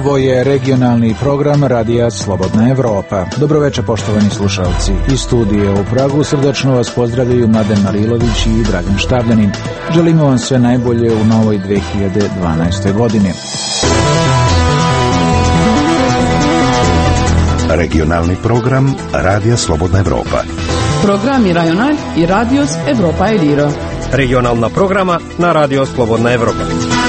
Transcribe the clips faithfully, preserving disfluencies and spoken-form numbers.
Ovo je regionalni program Radija Slobodna Evropa. Dobroveče, poštovani slušalci. Iz studije u Pragu srdačno vas pozdravljaju Mladen Marilović i Dragan Štavljanin. Želimo vam sve najbolje u novoj dve hiljade dvanaestoj godini. Regionalni program Radija Slobodna Evropa. Programi Rajonal i Radios Evropa Eliro. Regionalna programa na Radio Slobodna Evropa.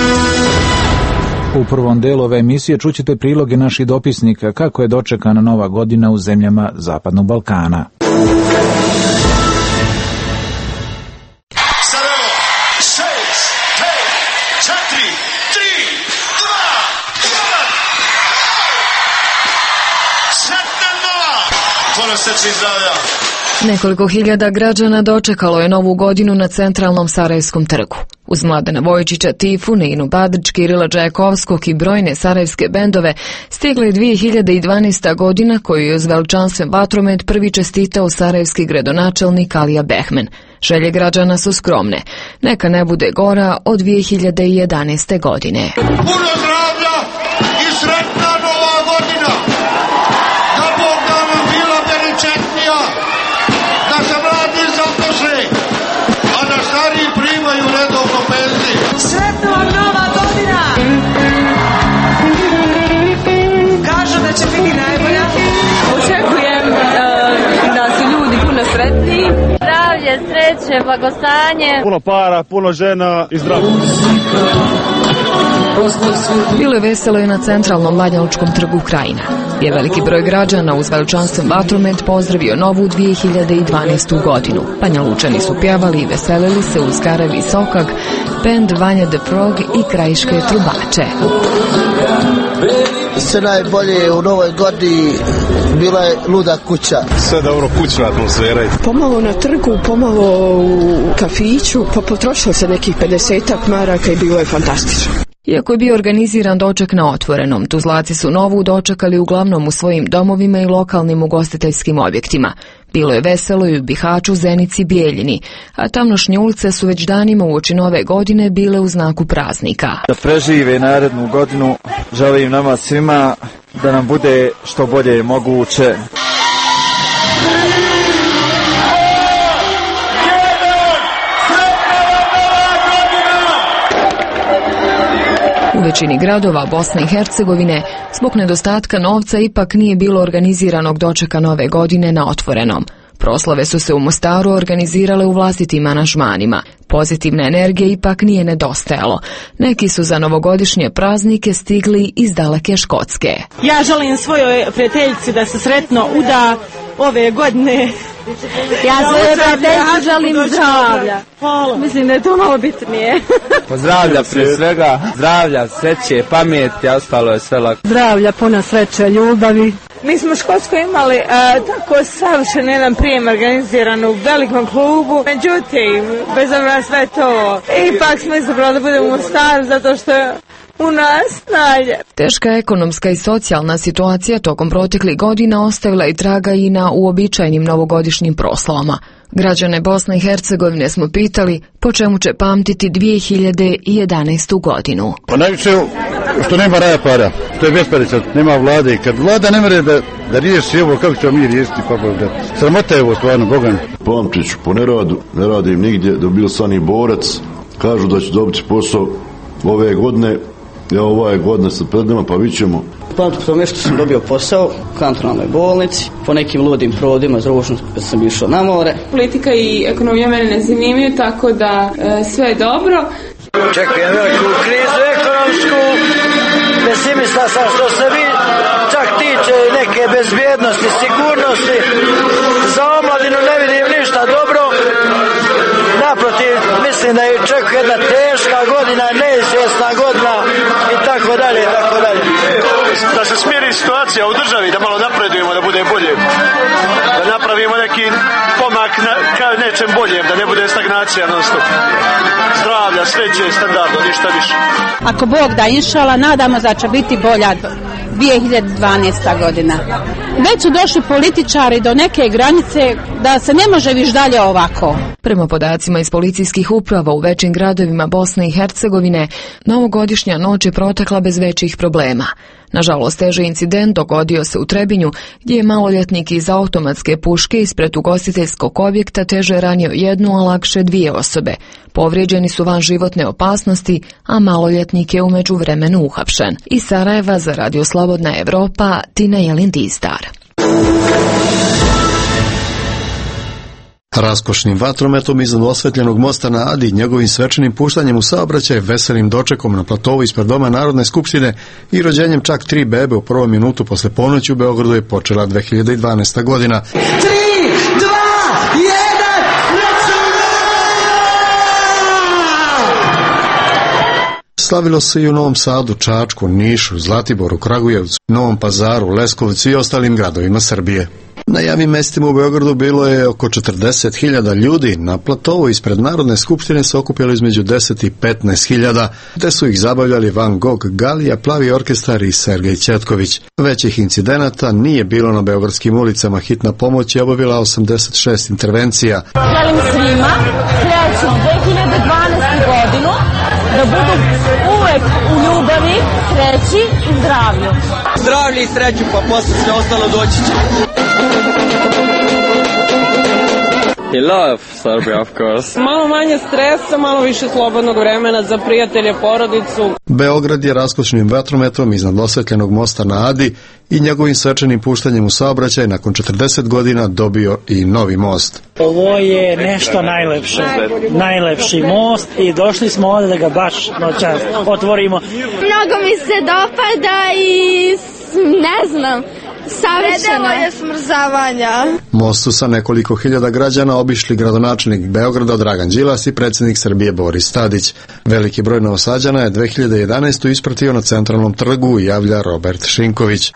U prvom delu ove emisije čućete priloge naših dopisnika kako je dočekana nova godina u zemljama Zapadnog Balkana. Nekoliko hiljada građana dočekalo je novu godinu na centralnom Sarajevskom trgu. Uz Mladena Vojčića, Tifu, Ninu Badrić, Kirila Đajakovskog i brojne sarajevske bendove stigla je dve hiljade dvanaesta godina koju je uz veličanstven vatromet prvi čestitao sarajevski gradonačelnik Alija Behmen. Želje građana su skromne. Neka ne bude gora od dve hiljade jedanaeste godine. Puno zdravlja i sretna nova godina! Da Bog da nam bila beričetnija! Da se mladi zaposle, a da stariji primaju redovno penzije. Sretna vam nova godina! Kažu da će biti najbolja. Očekujem uh, da su ljudi puno sretniji. Zdravlje, sreće, blagostanje. Puno para, puno žena i zdravlje. Bilo je veselo i na centralnom Banjalučkom trgu Krajina, gdje je veliki broj građana uz veličanstven vatromet pozdravio novu dve hiljade dvanaestu godinu. Banjalučani su pjevali i veselili se uz Garavi Sokak, bend Vanja the Frog i krajiške trubače. Sve najbolje u novoj godini, bila je luda kuća. Sve dobro, kućna atmosfera. Pomalo na trgu, pomalo u kafiću, pa potrošilo se nekih pedesetak maraka i bilo je fantastično. Iako je bio organiziran doček na otvorenom, Tuzlaci su novu dočekali uglavnom u svojim domovima i lokalnim ugostiteljskim objektima. Bilo je veselo i u Bihaću, Zenici, Bijeljini, a tamnošnje ulice su već danima uoči nove godine bile u znaku praznika. Da prežive narednu godinu, želim nama svima da nam bude što bolje moguće. U većini gradova Bosne i Hercegovine zbog nedostatka novca ipak nije bilo organiziranog dočeka nove godine na otvorenom. Proslave su se u Mostaru organizirale u vlastitim aranžmanima. Pozitivne energije ipak nije nedostajalo. Neki su za novogodišnje praznike stigli iz daleke Škotske. Ja želim svojoj prijateljici da se sretno uda ove godine. Ja svojoj prijateljici želim zdravlja. Mislim da je to malo bitnije. Pozdravlja prije svega, zdravlja, sreće, pameti, a ostalo je sve lako. Zdravlja, puno sreće, ljubavi. Mi smo u Škotskoj imali a, tako savršen jedan prijem organiziran u velikom klubu. Međutim, bez obzira sve to, ipak smo izabrali da budemo u Mostaru zato što je u nas najlje. Teška ekonomska i socijalna situacija tokom proteklih godina ostavila i traga i na uobičajenim novogodišnjim proslavama. Građane Bosne i Hercegovine smo pitali po čemu će pamtiti dve hiljade jedanaestu godinu. Pa najviše što nema raja para, to je besparica, nema vlade. Kad vlada ne mere da, da riješi ovo, kako ćemo mi riješiti, pa da sramota je ovo stvarno, Bogan. Pamtit ću po neradu, ne radim nigdje, dobio sam i borac, kažu da ću dobiti posao ove godine. Ja ovaj godine se pred nama, pa vidit ćemo. Pamtim po mjestu sam dobio posao u kantonalnoj bolnici, po nekim ludim provodima iz Rožnog kad sam išao na more. Politika i ekonomija mene ne zanimaju, tako da e, sve je dobro. Čekujem veliku krizu ekonomsku, pesimista sam što se vi čak tiče neke bezbjednosti, sigurnosti. Za omladinu ne vidim ništa dobro. Naprotiv, mislim da je čeka jedna teška godina, neizvjesna godina i tako dalje, tako dalje. Da se smiri situacija u državi, da malo napredujemo, da bude bolje. Da napravimo neki pomak na, ka nečem boljem, da ne bude stagnacija non stop. Zdravlja, sreće, standardo, ništa više. Ako Bog da, inšala, nadamo da će biti bolja dve hiljade dvanaesta godina. Već su došli političari do neke granice da se ne može više dalje ovako. Prema podacima iz policijskih uprava u većim gradovima Bosne i Hercegovine, novogodišnja noć je protekla bez većih problema. Nažalost, teži incident dogodio se u Trebinju, gdje je maloljetnik iz automatske puške ispred ugostiteljskog objekta teže ranio jednu, a lakše dvije osobe. Povrijeđeni su van životne opasnosti, a maloljetnik je u međuvremenu uhapšen. Iz Sarajeva za Radio Slobodna Evropa, Tina Jelin-Distar. Raskošnim vatrometom iznad osvetljenog mosta na Adi i njegovim svečanim puštanjem u saobraćaj, veselim dočekom na platovu ispred Doma Narodne skupštine i rođenjem čak tri bebe u prvom minutu posle ponoći u Beogradu je počela dve hiljade dvanaesta godina. tri, dva, jedan, Slavilo se i u Novom Sadu, Čačku, Nišu, Zlatiboru, Kragujevcu, Novom Pazaru, Leskovcu i ostalim gradovima Srbije. Na javnim mestima u Beogradu bilo je oko četrdeset hiljada ljudi. Na platovu ispred Narodne skupštine se okupilo između deset i petnaest hiljada, te su ih zabavljali Van Gogh, Galija, Plavi orkestar i Sergej Ćetković. Većih incidenata nije bilo na beogradskim ulicama. Hitna pomoć je obavila osamdeset šest intervencija. Želim svima srećnu dve hiljade dvanaestu godinu, da budu uvek u ljubavi, sreći i zdravlju. Zdravlje i sreću, pa posle sve ostalo doći će. I love Serbia, of course. Malo manje stresa, malo više slobodnog vremena za prijatelje, porodicu. Beograd je raskošnim vetrometom iznad osvetljenog mosta na Adi i njegovim svečanim puštanjem u saobraćaj nakon četrdeset godina dobio i novi most. Ovo je nešto najlepše, najlepši most i došli smo ovdje da ga baš noćas otvorimo. Mnogo mi se dopada i ne znam, savršeno je smrzavanja. Mostu sa nekoliko hiljada građana obišli gradonačelnik Beograda Dragan Đilas i predsjednik Srbije Boris Tadić. Veliki broj Novosađana je dve hiljade jedanaestu ispratio na Centralnom trgu, javlja Robert Šinković.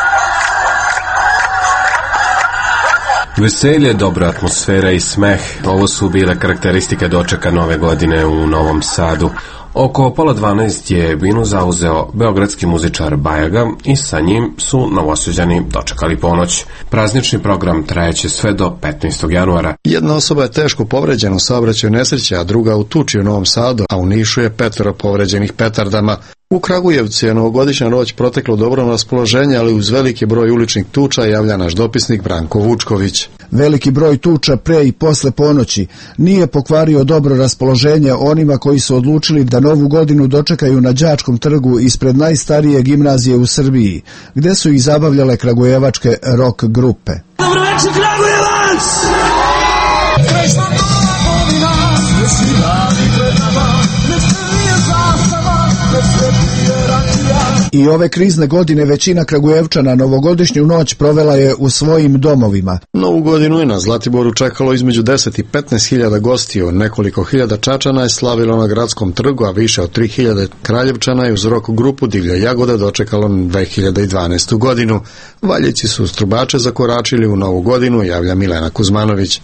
Veselje, dobra atmosfera i smeh, ovo su bile karakteristike dočeka nove godine u Novom Sadu. Oko pola dvanaest je binu zauzeo beogradski muzičar Bajaga i sa njim su Novosađani dočekali ponoć. Praznični program trajeće sve do petnaestog januara. Jedna osoba je teško povređena u saobraćaju nesreće, a druga u tuči u Novom Sadu, a u Nišu je petoro povređenih petardama. U Kragujevcu je novogodišnja noć protekla u dobrom raspoloženju, ali uz veliki broj uličnih tuča, javlja naš dopisnik Branko Vučković. Veliki broj tuča pre i posle ponoći nije pokvario dobro raspoloženje onima koji su odlučili da novu godinu dočekaju na Đačkom trgu ispred najstarije gimnazije u Srbiji, gde su ih zabavljale kragujevačke rock grupe. Dobro večer, Kragujevac! Srećna nova godina, svi dani pred nama, ne smije zastava, ne smije rakija. I ove krizne godine većina Kragujevčana novogodišnju noć provela je u svojim domovima. Novu godinu je na Zlatiboru čekalo između deset i petnaest hiljada gostiju. Nekoliko hiljada Čačana je slavilo na Gradskom trgu, a više od tri hiljade Kraljevčana je uz rock grupu Divlja Jagoda dočekalo dve hiljade dvanaestu godinu. Valjeći su strubače zakoračili u novu godinu, javlja Milena Kuzmanović.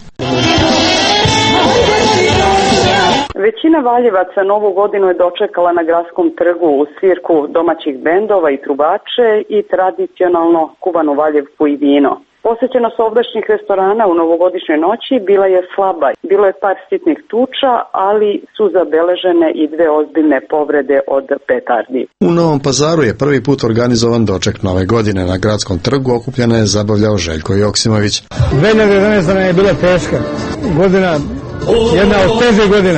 Većina Valjevaca novu godinu je dočekala na Gradskom trgu u svirku domaćih bendova i trubače i tradicionalno kuvanu valjevku i vino. Posjećenost ovdašnjih restorana u novogodišnjoj noći bila je slaba. Bilo je par sitnih tuča, ali su zabeležene i dve ozbiljne povrede od petardi. U Novom Pazaru je prvi put organizovan doček nove godine. Na Gradskom trgu okupljene je zabavljao Željko Joksimović. dve hiljade jedanaesta je bila teška godina, jedna od težih godina.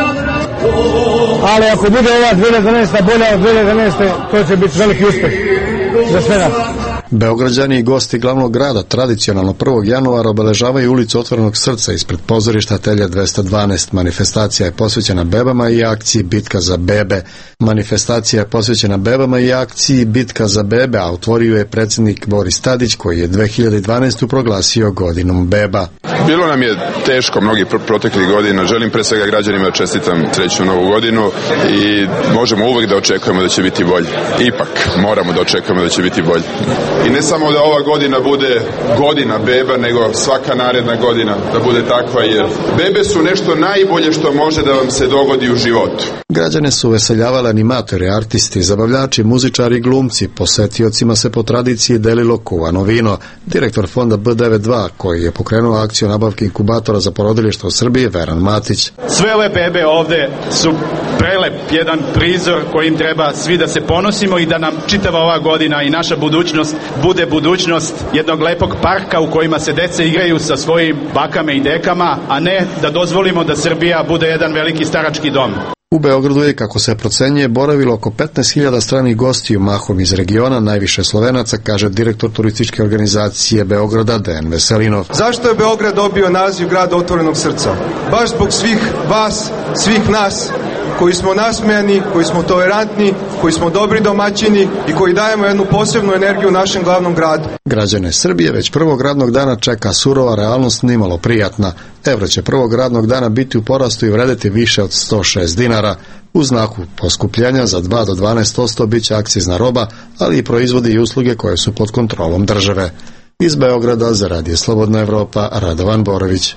Ali ako bude ova dve hiljade jedanaesta bolja od dve hiljade jedanaeste, to će biti veliki uspjeh za sve nas. Beograđani i gosti glavnog grada tradicionalno prvog januara obeležavaju ulicu Otvorenog srca ispred pozorišta Atelje dvesta dvanaest. Manifestacija je posvećena bebama i akciji Bitka za bebe. Manifestacija je posvećena bebama i akciji Bitka za bebe, a otvorio je predsjednik Boris Tadić, koji je dve hiljade dvanaestu proglasio godinom beba. Bilo nam je teško mnogih proteklih godina. Želim pre svega građanima da čestitam srećnu novu godinu i možemo uvek da očekujemo da će biti bolje. Ipak moramo da očekujemo da će biti bolje. I ne samo da ova godina bude godina beba, nego svaka naredna godina da bude takva, jer bebe su nešto najbolje što može da vam se dogodi u životu. Građane su veseljavali animatori, artisti, zabavljači, muzičari i glumci. Posetiocima se po tradiciji delilo kuvano vino. Direktor fonda B devedeset dva, koji je pokrenuo akciju nabavke inkubatora za porodilište u Srbiji Veran Matić. Sve ove bebe ovde su prelep jedan prizor kojim treba svi da se ponosimo i da nam čitava ova godina i naša budućnost bude budućnost jednog lepog parka u kojima se deca igraju sa svojim bakama i dekama, a ne da dozvolimo da Srbija bude jedan veliki starački dom. U Beogradu je, kako se procenjuje, boravilo oko petnaest hiljada stranih gostiju, mahom iz regiona, najviše Slovenaca, kaže direktor turističke organizacije Beograda Dejan Veselinov. Zašto je Beograd dobio naziv grad otvorenog srca? Baš zbog svih vas, svih nas, koji smo nasmejani, koji smo tolerantni, koji smo dobri domaćini i koji dajemo jednu posebnu energiju našem glavnom gradu. Građane Srbije već prvog radnog dana čeka surova realnost, nimalo prijatna. Evro će prvog radnog dana biti u porastu i vredeti više od sto šest dinara. U znaku poskupljenja za dva do dvanaest posto bit će akcizna roba, ali i proizvodi i usluge koje su pod kontrolom države. Iz Beograda za Radio Slobodna Evropa, Radovan Borović.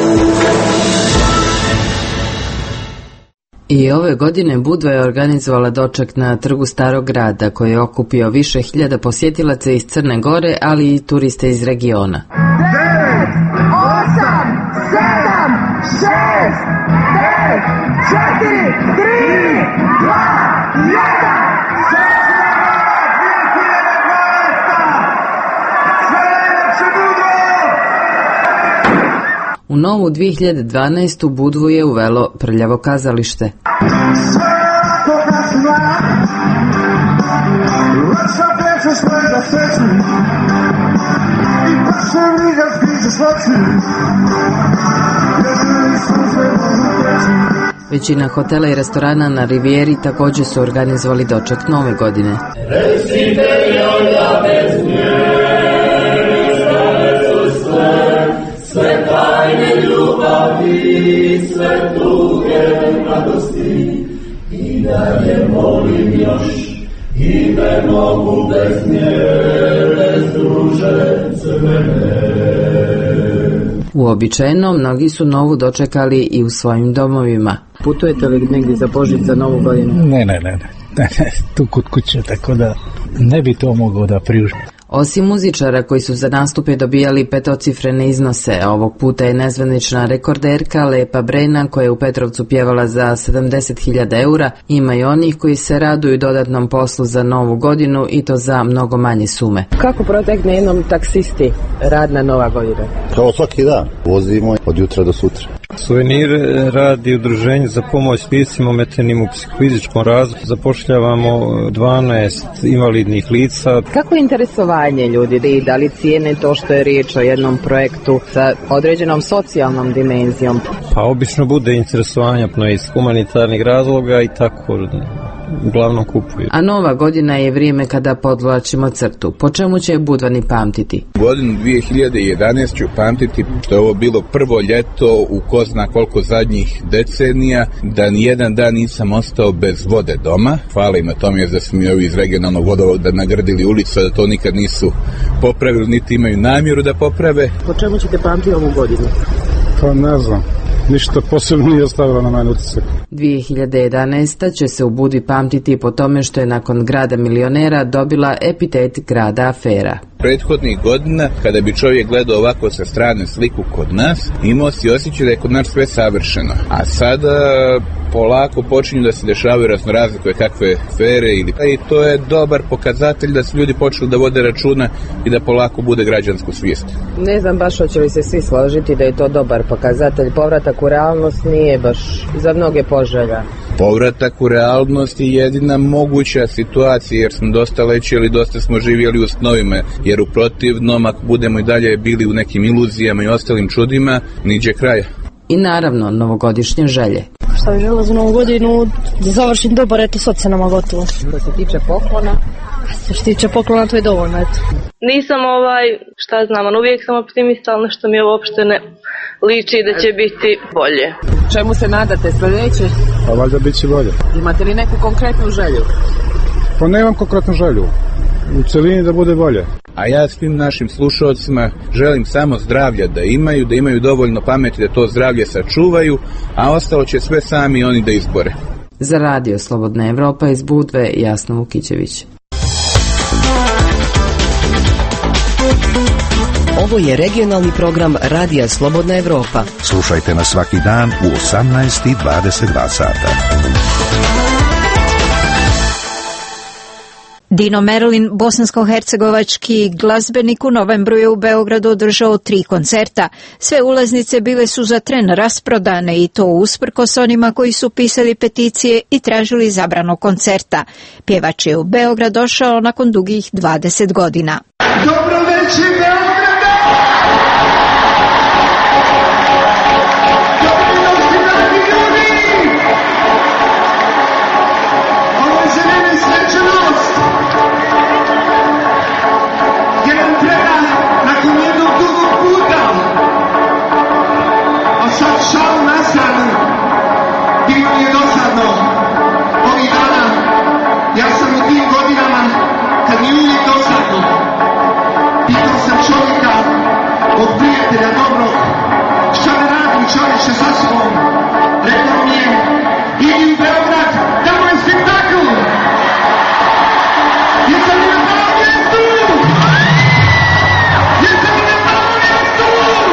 I ove godine Budva je organizovala doček na Trgu Starog grada koji je okupio više hiljada posjetilaca iz Crne Gore, ali i turiste iz regiona. devet, osam, sedam, šest, pet, četiri, tri, dva, jedan. U novu dvije hiljade dvanaestu. Budvu je uvelo Prljavo kazalište. Većina hotela i restorana na Rivijeri također su organizovali doček nove godine. Sve tajne ljubavi, sve tuge radosti, i dalje molim još, i ne mogu bez nje, bez druže crvene. Uobičajeno, mnogi su novu dočekali i u svojim domovima. Putujete li negdje za Božić, za novu godinu? Ne, ne, ne, ne, ne, tu kod kuće, tako da ne bi to mogao da priuštim. Osim muzičara koji su za nastupe dobijali petocifrene iznose, ovog puta je nezvanična rekorderka Lepa Brena koja je u Petrovcu pjevala za sedamdeset hiljada eura. Ima i onih koji se raduju dodatnom poslu za novu godinu i to za mnogo manje sume. Kako protekne jednom taksisti radna nova godina? Kao svaki dan, vozimo od jutra do sutra. Suvenir radi udruženje za pomoć licima ometenim u psihofizičkom razvoju. Zapošljavamo dvanaest invalidnih lica. Kako je interesovanje ljudi, da li cijene to što je riječ o jednom projektu sa određenom socijalnom dimenzijom? Pa obično bude interesovanja iz humanitarnih razloga i tako uglavnom kupuju. A nova godina je vrijeme kada podvlačimo crtu. Po čemu će Budvani pamtiti? Godinu dvije hiljade jedanaeste. ću pamtiti što je ovo bilo prvo ljeto u ko zna koliko zadnjih decenija, da nijedan dan nisam ostao bez vode doma. Hvala im na tome jer da su mi ovi iz regionalnog vodovoda nagradili ulicu, da to nikad nisu popravili, niti imaju namjeru da poprave. Po čemu ćete pamtiti ovu godinu? Pa ne znam. Ništa posebno nije stavila na mene utisak. dvije hiljade jedanaesta. će se u Budvi pamtiti po tome što je nakon grada milionera dobila epitet grada afera. Prethodnih godina, kada bi čovjek gledao ovako sa strane sliku kod nas, imao si osjećaj da je kod nas sve savršeno. A sada polako počinju da se dešavaju raznorazne koje kakve afere ili i to je dobar pokazatelj da su ljudi počeli da vode računa i da polako bude građansko svijest. Ne znam baš hoće li se svi složiti da je to dobar pokazatelj. Povratak u realnost nije baš za mnoge poželja. Povratak u realnost je jedina moguća situacija jer smo dosta lećeli, dosta smo živjeli u snovima, jer u protivnom ako budemo i dalje bili u nekim iluzijama i ostalim čudima, niđe kraja. I naravno novogodišnje želje. Šta bih žela za novu godinu, da završim dobar, eto sad se nama gotovo. Što se tiče poklona? Što se tiče poklona, to je dovoljno, eto. Nisam ovaj, šta znam, on uvijek sam optimista, ali nešto mi je uopšte ne liči da će biti bolje. Čemu se nadate sljedeće? Pa valjda bit će bolje. Imate li neku konkretnu želju? Pa nemam konkretnu želju. U celini da bude bolje. A ja svim našim slušalcima želim samo zdravlja da imaju, da imaju dovoljno pameti da to zdravlje sačuvaju, a ostalo će sve sami oni da izbore. Za Radio Slobodna Evropa iz Budve, Jasna Vukićević. Ovo je regionalni program Radija Slobodna Evropa. Slušajte nas svaki dan u osamnaest i dvadeset dva sata. Dino Merlin, bosansko-hercegovački glazbenik, u novembru je u Beogradu održao tri koncerta. Sve ulaznice bile su za tren rasprodane i to usprkos onima koji su pisali peticije i tražili zabranu koncerta. Pjevač je u Beograd došao nakon dugih dvadeset godina. Dobro večer, Beograda! Čovječe sa sobom, rekao mi je, idi u Beograd, tamo je spektakl. Jeste li na prvom mjestu? Jeste li na prvom mjestu?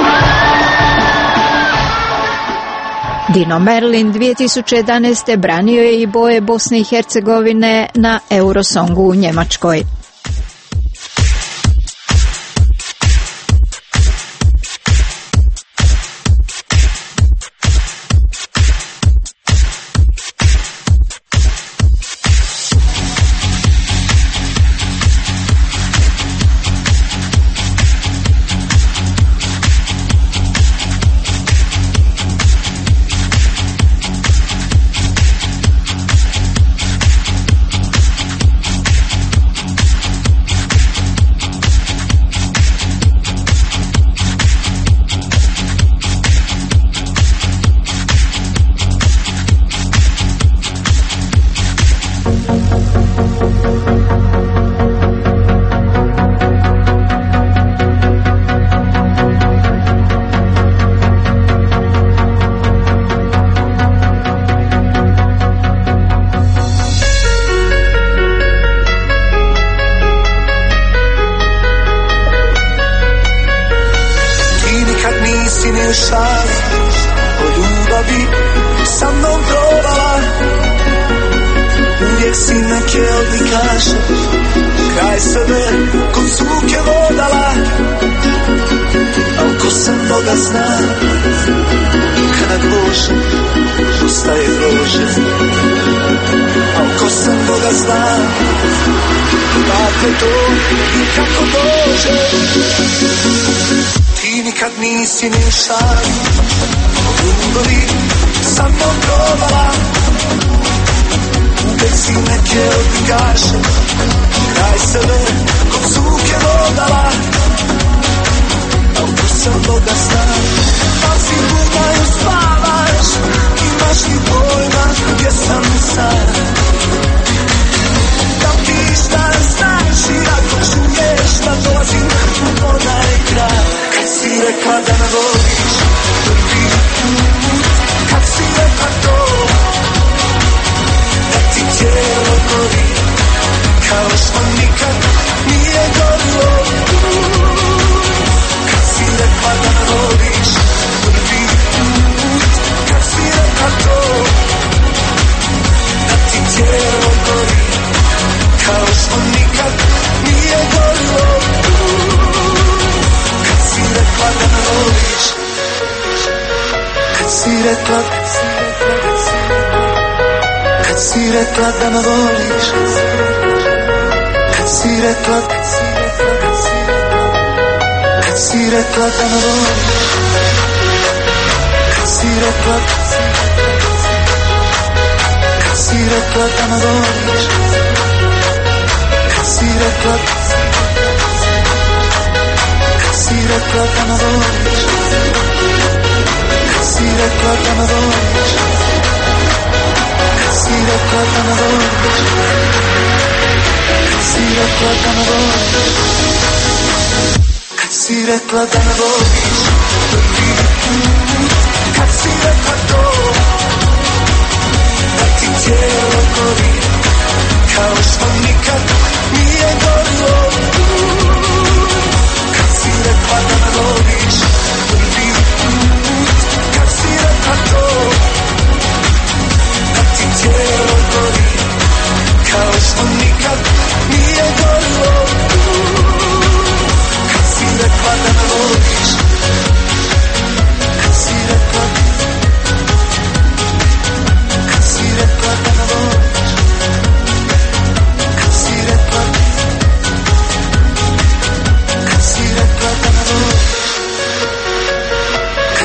Dino Merlin dvije tisuće jedanaeste. branio je i boje Bosne i Hercegovine na Eurosongu u Njemačkoj. Nikad nije gorilo, kad si rekla da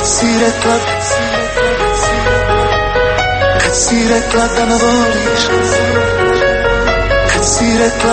si rekla, kad si rekla da me voliš, kad si rekla,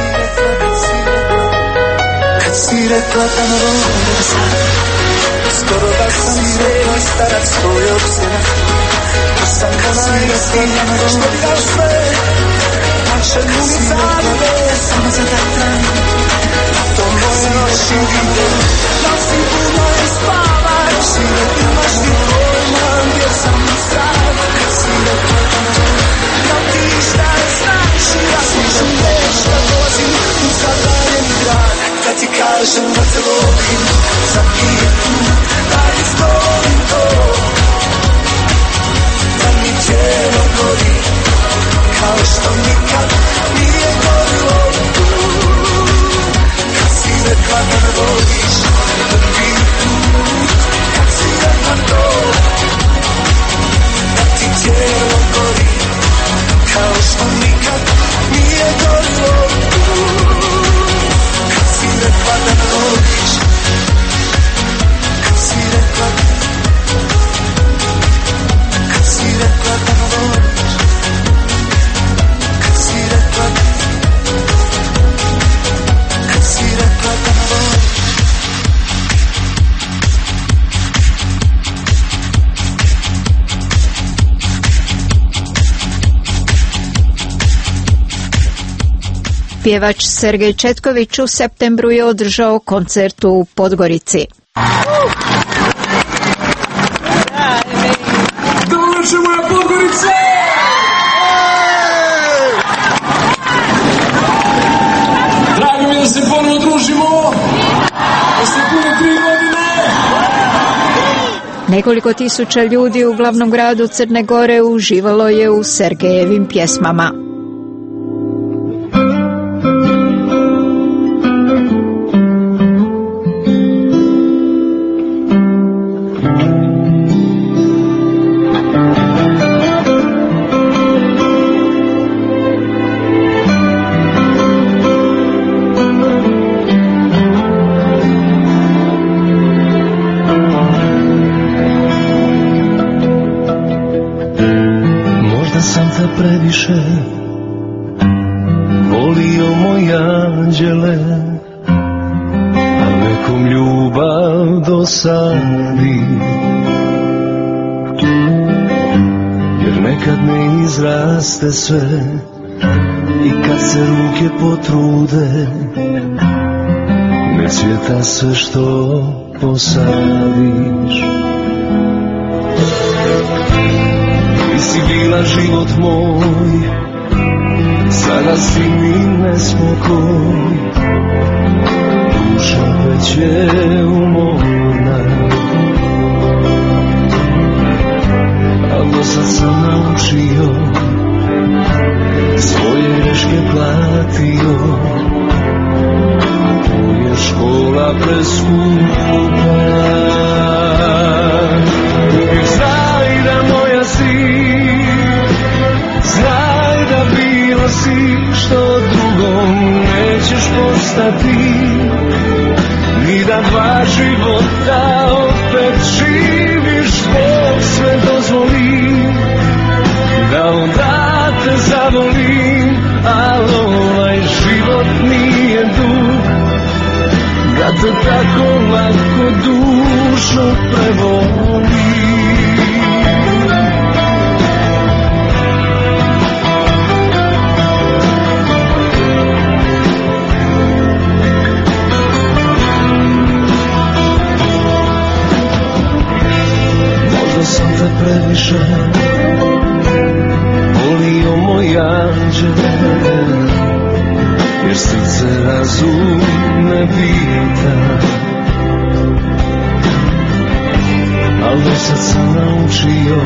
kad si rekla da me voliš, skoro da sam rekla starac tvoj opsjena, to sam onaj stiljan što bi dao sve, naše drugi zadnje, samo za taj dan, to moje noći vide, nosim puno i spavaš, si rekla imaš ti pojma gdje sam sad, kad si rekla da me voliš, da ti šta znači, ja slušam nešto dolazim u zadanjeni grad, kad ti kažem da te volim, svaki je tu, da izgovorim to, da mi tijelo gori, kao što nikad nije gorilo tu, kad si rekla da me voliš, prvi put, kad si rekla to, da ti tijelo gori, kao što nikad nije gorilo tu, kad si rekla da me voliš, kad si rekla, kad si rekla da me voliš, kad si rekla, kad si rekla da me voliš. Pjevač Sergej Četković u septembru je održao koncert u Podgorici. Dođemo na Podgorice! Drago mi je da se ponovno družimo! Posle pune tri godine! Nekoliko tisuća ljudi u glavnom gradu Crne Gore uživalo je u Sergejevim pjesmama. Previše volio moj anđele, a nekom ljubav dosadi, jer nekad ne izraste sve i kad se ruke potrude ne cvjeta sve što posadiš. Si bila život moj, sada si mi nespokoj, duša već je umorna, al do sad sam naučio, svoje greške platio, a to je škola preskupa. Uvijek znaj da moja si, znaj da bilo si što drugom nećeš postati, ni da dva života opet živiš, Bog sve dozvoli, da onda te zavolim, al ovaj život nije dug, da te tako lako dušo prevoli. Previše volio moj anđele, jer srce razum ne pita, al do sad sam naučio,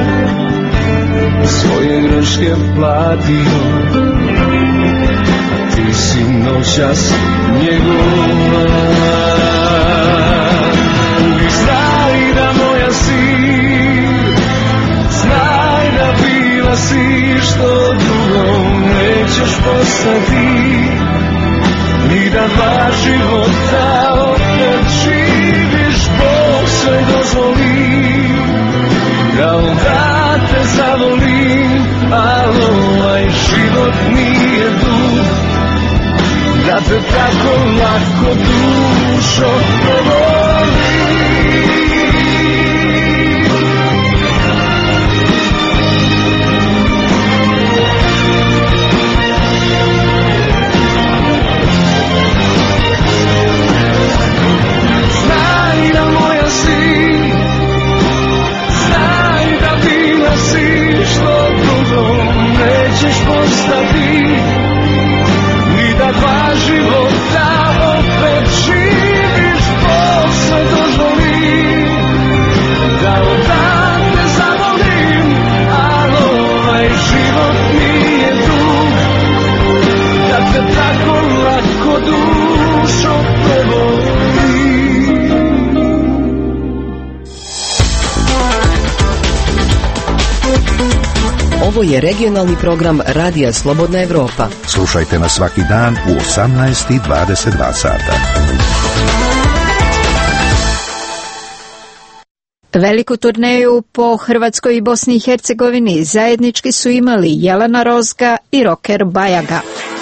svoje greške platio, a ti si noćas njegova. Uvijek znaj da moja si, znaj da bila si što drugom nećeš postati, ni da dva života opet živiš, Bog sve dozvoli, kao da te zavolim, ali ovaj život nije dug, da te tako lako dušo provolim. Znaj da moja si, znaj da divna si, što drugo nećeš postati, ni da dva života opet živiš posle dozvoli, da odavde zavolim, ali ovaj život nije dug, da te tako lako dušo prevoli. Ovo je regionalni program Radija Slobodna Evropa. Slušajte nas svaki dan u osamnaest i dvadeset dva sata. Veliku turneju po Hrvatskoj i Bosni i Hercegovini zajednički su imali Jelena Rozga i roker Bajaga.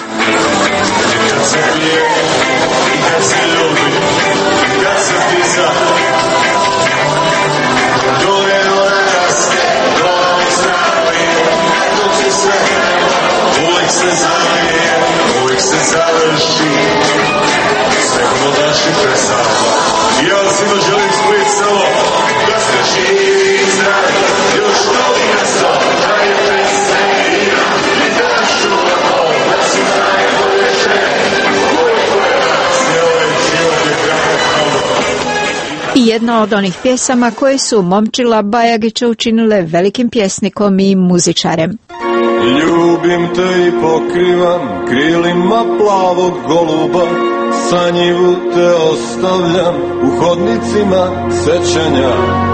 Uvijek se završi sve kod naših predstava. Ja svima želim spojiti samo da ste živi i zdravi, još novi nastav, da je veselina i da šuvamo, da su najbolje žene, koliko je nas, je ovaj život je kratak. I jedna od onih pjesama koje su Momčila Bajagića učinile velikim pjesnikom i muzičarem. Ljubim te i pokrivam krilima plavog goluba, sanjivu te ostavljam u hodnicima sećanja.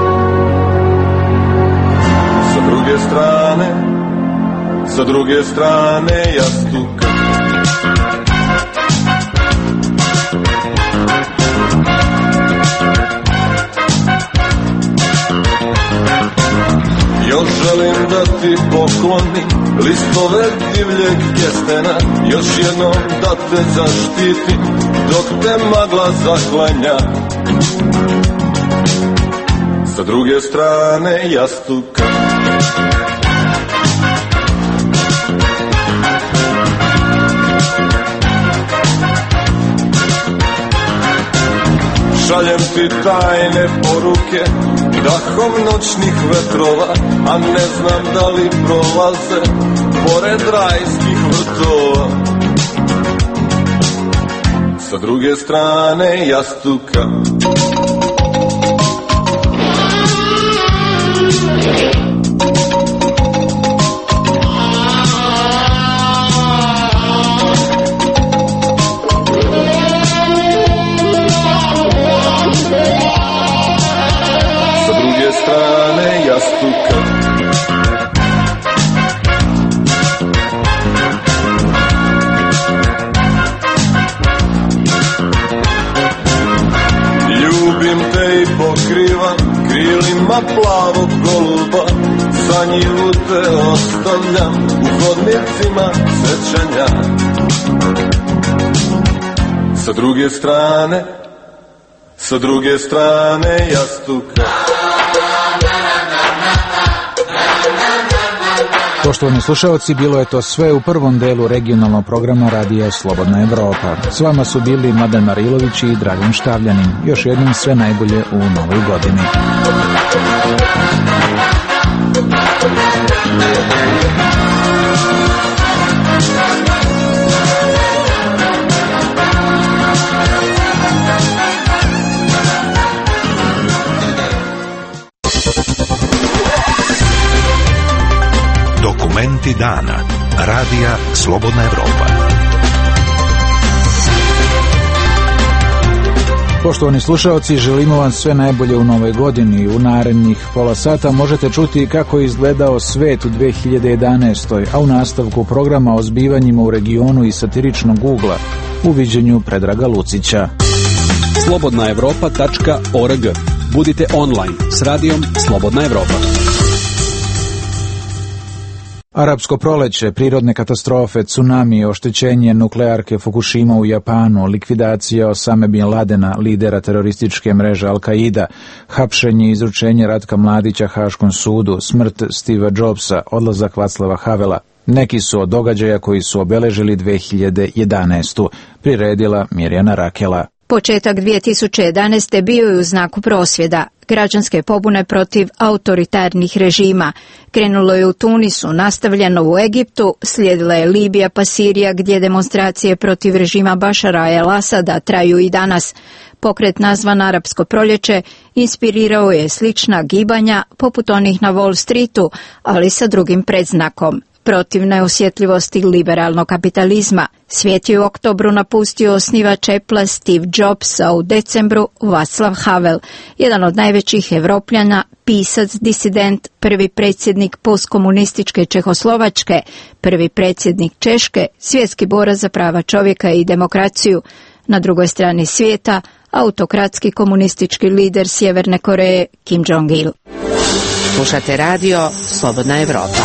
Sa druge strane, sa druge strane jastuka, još želim da ti poklonim listove divljeg kestena, još jednom da te zaštitim dok te magla zaklanja. Sa druge strane jastuka, šaljem ti tajne poruke dahom noćnih vetrova, a ne znam da li prolaze pored rajskih vrtova. Sa druge strane jastuka, strane jastuka, ljubim te i pokrivam krilima plavog goluba, sanjivu te ostavljam u hodnicima sećanja. Sa druge strane, sa druge strane jastuka. Poštovani slušalci, bilo je to sve u prvom delu regionalnog programa Radija Slobodna Evropa. S vama su bili Mladen Marilović i Dragan Štavljanin. Još jednom sve najbolje u novoj godini. Dokumenti dana. Radija Slobodna Evropa. Poštovani slušalci, želimo vam sve najbolje u novoj godini. U narednih pola sata možete čuti kako je izgledao svet u dve hiljade jedanaestoj. a u nastavku programa o zbivanjima u regionu i satiričnog ugla u viđenju Predraga Lucića. slobodna evropa tačka org. Budite online s radijom Slobodna Evropa. Arapsko proleće, prirodne katastrofe, tsunami, oštećenje nuklearke Fukushima u Japanu, likvidacija Osame bin Ladena, lidera terorističke mreže Al-Qaida, hapšenje i izručenje Ratka Mladića Haškom sudu, smrt Steva Jobsa, odlazak Vaclava Havela. Neki su od događaja koji su obeležili dve hiljade jedanaestu. Priredila Mirjana Rakela. Početak dvije tisuće jedanaeste bio je u znaku prosvjeda, građanske pobune protiv autoritarnih režima. Krenulo je u Tunisu, nastavljeno u Egiptu, slijedila je Libija pa Sirija gdje demonstracije protiv režima Bašara el-Asada traju i danas. Pokret nazvan Arapsko proljeće inspirirao je slična gibanja poput onih na Wall Streetu, ali sa drugim predznakom. Protiv neosjetljivosti liberalnog kapitalizma. Svijet je u oktobru napustio osnivač Apple Steve Jobs, a u decembru Václav Havel, jedan od najvećih Evropljana, pisac, disident, prvi predsjednik postkomunističke Čehoslovačke, prvi predsjednik Češke, svjetski borac za prava čovjeka i demokraciju. Na drugoj strani svijeta, autokratski komunistički lider Sjeverne Koreje Kim Jong-il. Slušate radio Slobodna Evropa.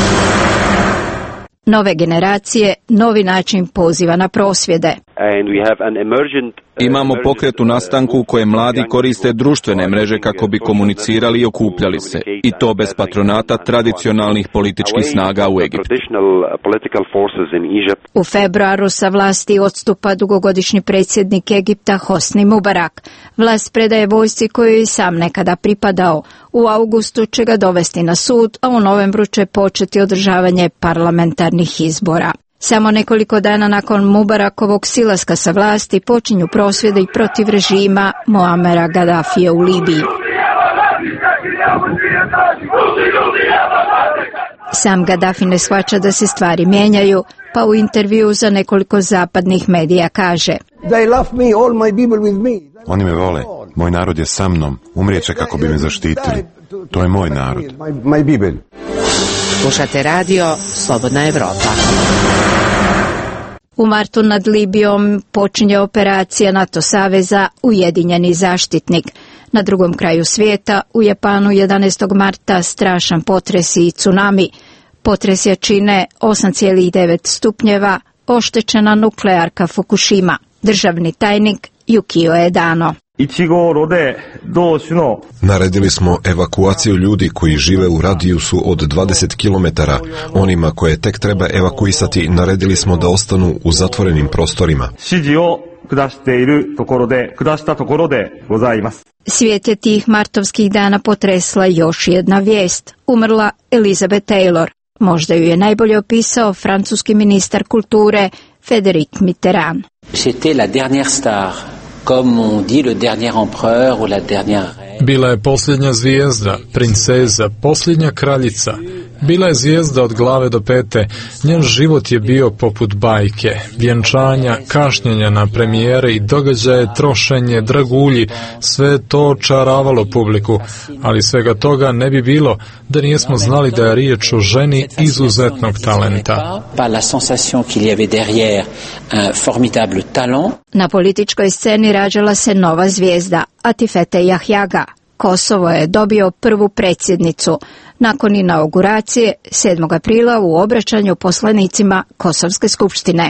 Nove generacije, novi način poziva na prosvjede. Imamo pokret u nastanku u kojem mladi koriste društvene mreže kako bi komunicirali i okupljali se, i to bez patronata tradicionalnih političkih snaga u Egiptu. U februaru sa vlasti odstupa dugogodišnji predsjednik Egipta Hosni Mubarak. Vlast predaje vojsci kojoj je sam nekada pripadao. U augustu će ga dovesti na sud, a u novembru će početi održavanje parlamentarnih izbora. Samo nekoliko dana nakon Mubarakovog silaska sa vlasti počinju prosvjede i protiv režima Muamera Gaddafija u Libiji. Sam Gaddafi ne shvaća da se stvari mijenjaju, pa u intervju za nekoliko zapadnih medija kaže: Oni me vole, moj narod je sa mnom, umrijeće kako bi me zaštitili. To je moj narod. Slušate radio Slobodna Evropa. U martu nad Libijom počinje operacija NATO saveza Ujedinjeni zaštitnik. Na drugom kraju svijeta, u Japanu jedanaestog marta, strašan potres i tsunami. Potres jačine osam zarez devet stupnjeva, oštećena nuklearka Fukushima. Državni tajnik Yukio Edano. Naredili smo evakuaciju ljudi koji žive u radijusu od dvadeset kilometara. Onima koje tek treba evakuisati naredili smo da ostanu u zatvorenim prostorima. Svijet je tih martovskih dana potresla još jedna vijest. Umrla Elizabeth Taylor. Možda ju je najbolje opisao francuski ministar kulture Frédéric Mitterrand. J'étais la dernière star. Comme on dit, le dernier empereur ou la dernière reine. Bila je posljednja zvijezda, princeza, posljednja kraljica. Bila je zvijezda od glave do pete. Njen život je bio poput bajke, vjenčanja, kašnjenja na premijere i događaje, trošenje, dragulji, sve to čaravalo publiku, ali svega toga ne bi bilo da nijesmo znali da je riječ o ženi izuzetnog talenta. Na političkoj sceni rađala se nova zvijezda, Atifete Jahjaga. Kosovo je dobio prvu predsjednicu. Nakon inauguracije sedmog aprila u obraćanju poslanicima Kosovske skupštine.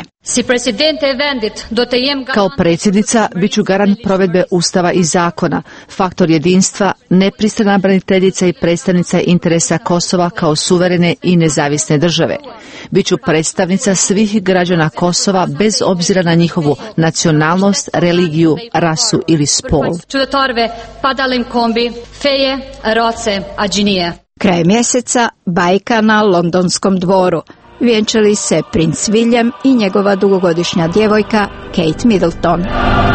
Kao predsjednica bit ću garant provedbe Ustava i zakona, faktor jedinstva, nepristrana braniteljica i predstavnica interesa Kosova kao suverene i nezavisne države. Biću predstavnica svih građana Kosova bez obzira na njihovu nacionalnost, religiju, rasu ili spol. Kraj mjeseca bajka na londonskom dvoru. Vjenčali se princ William i njegova dugogodišnja djevojka Kate Middleton.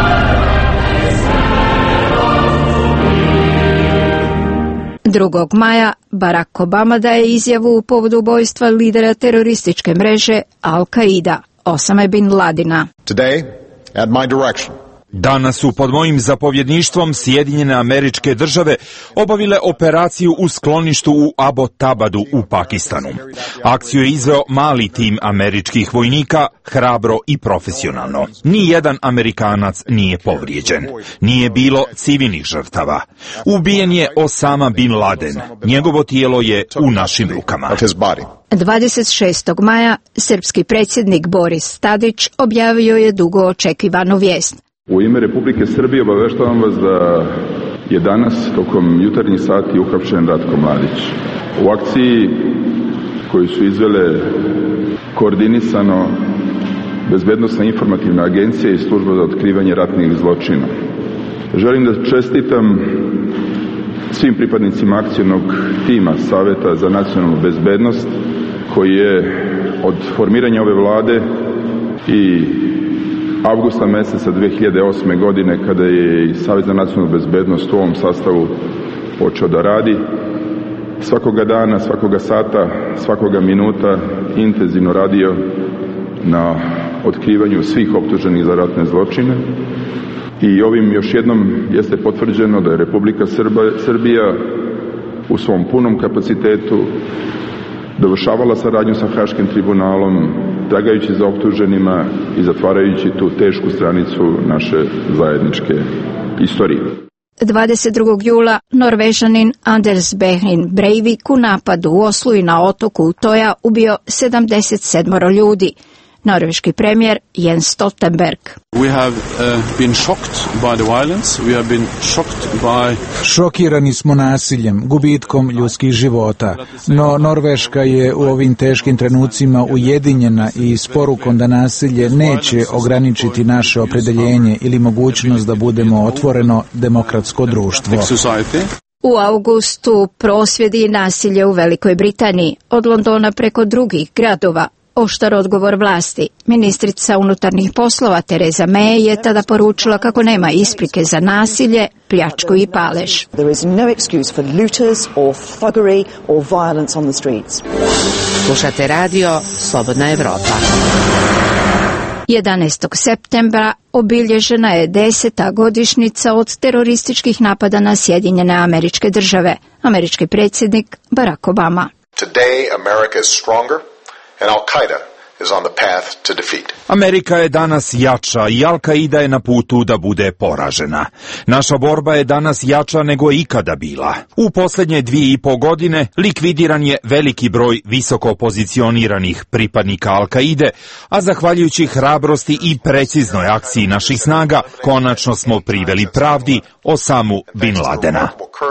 drugog maja Barack Obama daje izjavu u povodu ubojstva lidera terorističke mreže Al-Qaida, Osame bin Ladina. Today, at my direction, Danas su pod mojim zapovjedništvom Sjedinjene Američke Države obavile operaciju u skloništu u Abbottabadu u Pakistanu. Akciju je izveo mali tim američkih vojnika, hrabro i profesionalno. Nijedan Amerikanac nije povrijeđen. Nije bilo civilnih žrtava. Ubijen je Osama bin Laden. Njegovo tijelo je u našim rukama. dvadeset šestog maja srpski predsjednik Boris Tadić objavio je dugo očekivanu vijest. U ime Republike Srbije obaveštavam vas da je danas tokom jutarnjih sati uhapšen Ratko Mladić. U akciji koju su izvele koordinisano Bezbednosna informativna agencija i služba za otkrivanje ratnih zločina. Želim da čestitam svim pripadnicima akcijnog tima Saveta za nacionalnu bezbednost koji je od formiranja ove vlade i avgusta meseca dve hiljade osme. godine, kada je i Savet za nacionalnu bezbednost u ovom sastavu počeo da radi, svakoga dana, svakoga sata, svakoga minuta intenzivno radio na otkrivanju svih optuženih za ratne zločine. I ovim još jednom jeste potvrđeno da je Republika Srbija u svom punom kapacitetu dovršavala saradnju sa Haškim tribunalom, tragajući za optuženima i zatvarajući tu tešku stranicu naše zajedničke istorije. dvadeset drugog jula Norvežanin Anders Behring Breivik u napadu u Oslu i na otoku Utoja ubio sedamdeset sedam ljudi. Norveški premijer Jens Stoltenberg. We have uh, been shocked by the violence. We have been shocked by... Šokirani smo nasiljem, gubitkom ljudskih života, no Norveška je u ovim teškim trenucima ujedinjena i s porukom da nasilje neće ograničiti naše opredeljenje ili mogućnost da budemo otvoreno demokratsko društvo. U augustu prosvjedi i nasilje u Velikoj Britaniji, od Londona preko drugih gradova. Oštar odgovor vlasti. Ministrica unutarnjih poslova Theresa May je tada poručila kako nema isprike za nasilje, pljačku i palež. There is no excuse for looters or thuggery or violence on the streets. Slušate radio Slobodna Evropa. jedanaestog septembra obilježena je deseta godišnjica od terorističkih napada na Sjedinjene Američke Države. Američki predsjednik Barack Obama. Today America is stronger. And Al-Qaeda is on the path to defeat. Amerika je danas jača i Al-Qaida je na putu da bude poražena. Naša borba je danas jača nego ikada bila. U posljednje dvije i po godine likvidiran je veliki broj visoko pozicioniranih pripadnika Al-Qaide, a zahvaljujući hrabrosti i preciznoj akciji naših snaga, konačno smo priveli pravdi Osamu bin Ladena.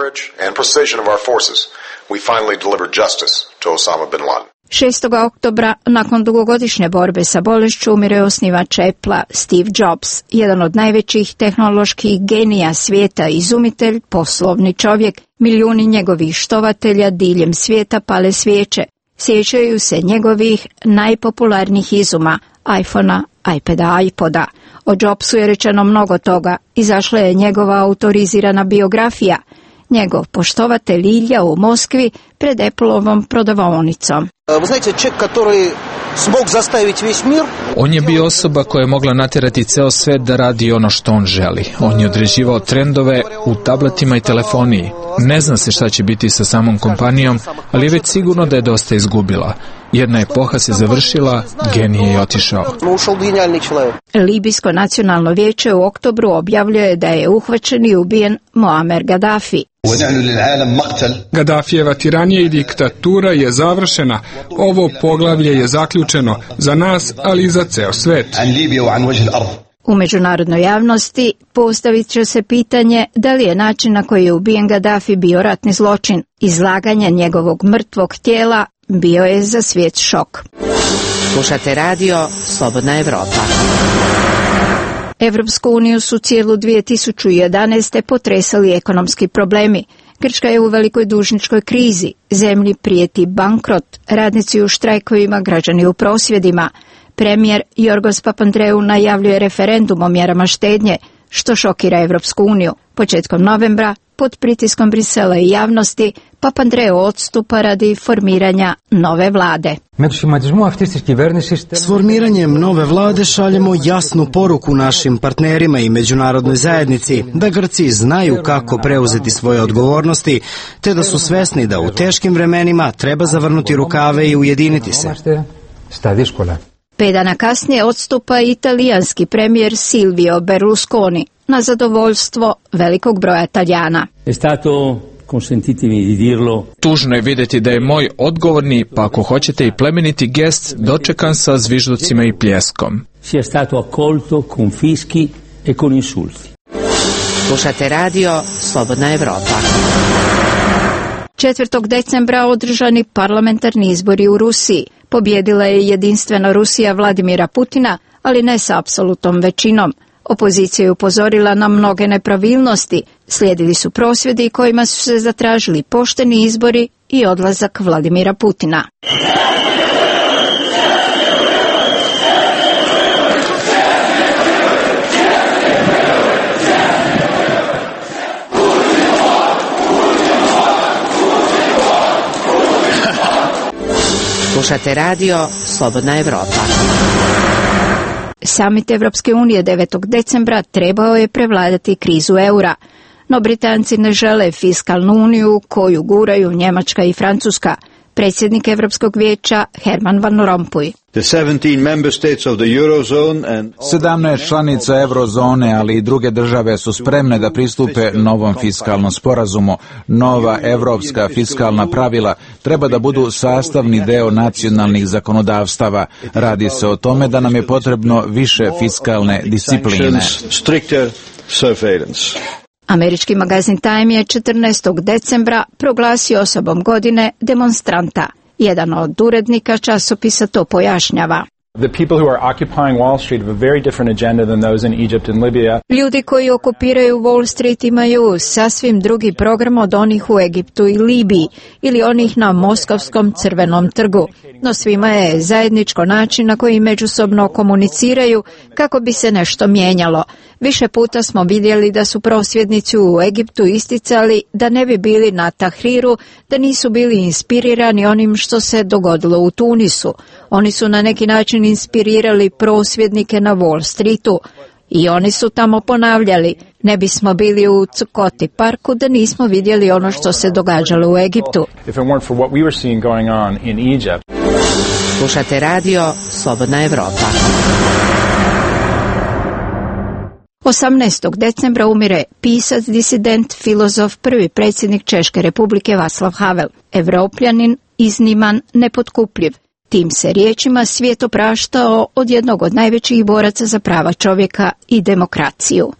šestog oktobra, nakon dugogodišnje borbe sa bolešću, umire je osnivač Apple-a Steve Jobs, jedan od najvećih tehnoloških genija svijeta, izumitelj, poslovni čovjek. Milijuni njegovih štovatelja diljem svijeta pale svijeće. Sjećaju se njegovih najpopularnijih izuma, iPhona, iPada, iPoda. O Jobsu je rečeno mnogo toga. Izašla je njegova autorizirana biografija. Njegov poštovatelj Ilja u Moskvi pred Apple-ovom prodavaonicom. On je bio osoba koja je mogla natjerati ceo svet da radi ono što on želi. On je određivao trendove u tabletima i telefoniji. Ne zna se šta će biti sa samom kompanijom, ali je već sigurno da je dosta izgubila. Jedna epoha se završila, genij je otišao. Libijsko nacionalno vijeće u oktobru objavljuje da je uhvaćen i ubijen Muammar Gaddafi. Gaddafijeva tiranija i diktatura je završena. Ovo poglavlje je zaključeno za nas, ali i za ceo svet. U međunarodnoj javnosti postavit će se pitanje da li je način na koji je ubijen Gaddafi bio ratni zločin. Izlaganje njegovog mrtvog tijela bio je za svijet šok. Slušate radio Slobodna Evropa. Evropsku uniju su cijelu dvije tisuće jedanaeste potresali ekonomski problemi. Grčka je u velikoj dužničkoj krizi, zemlji prijeti bankrot, radnici u štrajkovima, građani u prosvjedima. Premijer Jorgos Papandreou najavljuje referendum o mjerama štednje, što šokira Evropsku uniju. Početkom novembra, pod pritiskom Brisela i javnosti, Papandreou odstupa radi formiranja nove vlade. S formiranjem nove vlade šaljemo jasnu poruku našim partnerima i međunarodnoj zajednici da Grci znaju kako preuzeti svoje odgovornosti, te da su svesni da u teškim vremenima treba zavrnuti rukave i ujediniti se. Pet dana kasnije odstupa italijanski premijer Silvio Berlusconi na zadovoljstvo velikog broja Talijana. Tužno je vidjeti da je moj odgovorni, pa ako hoćete i plemeniti gest, dočekan sa zvižducima i pljeskom. Slušate radio Slobodna Evropa. četvrtog decembra održani parlamentarni izbori u Rusiji. Pobjedila je jedinstvena Rusija Vladimira Putina, ali ne sa apsolutnom većinom. Opozicija je upozorila na mnoge nepravilnosti, slijedili su prosvjedi kojima su se zatražili pošteni izbori i odlazak Vladimira Putina. Slušate radio Slobodna Evropa. Samit Evropske unije devetog decembra trebao je prevladati krizu eura, no Britanci ne žele fiskalnu uniju koju guraju Njemačka i Francuska. Predsjednik Europskog vijeća Herman Van Rompuy. sedamnaest članica eurozone, ali i druge države su spremne da pristupe novom fiskalnom sporazumu. Nova evropska fiskalna pravila treba da budu sastavni deo nacionalnih zakonodavstava. Radi se o tome da nam je potrebno više fiskalne discipline. Američki magazin Time je četrnaestog decembra proglasio osobom godine demonstranta. Jedan od urednika časopisa to pojašnjava. Ljudi koji okupiraju Wall Street imaju sasvim drugi program od onih u Egiptu i Libiji ili onih na Moskovskom crvenom trgu. No svima je zajedničko način na koji međusobno komuniciraju kako bi se nešto mijenjalo. Više puta smo vidjeli da su prosvjednici u Egiptu isticali da ne bi bili na Tahriru, da nisu bili inspirirani onim što se dogodilo u Tunisu. Oni su na neki način inspirirali prosvjednike na Wall Streetu i oni su tamo ponavljali: ne bismo bili u Cukoti parku da nismo vidjeli ono što se događalo u Egiptu. Slušate radio Slobodna Evropa. osamnaestog decembra umire pisac, disident, filozof, prvi predsjednik Češke republike Václav Havel. Evropljanin, izniman, nepotkupljiv. Tim se riječima svijet opraštao od jednog od najvećih boraca za prava čovjeka i demokraciju.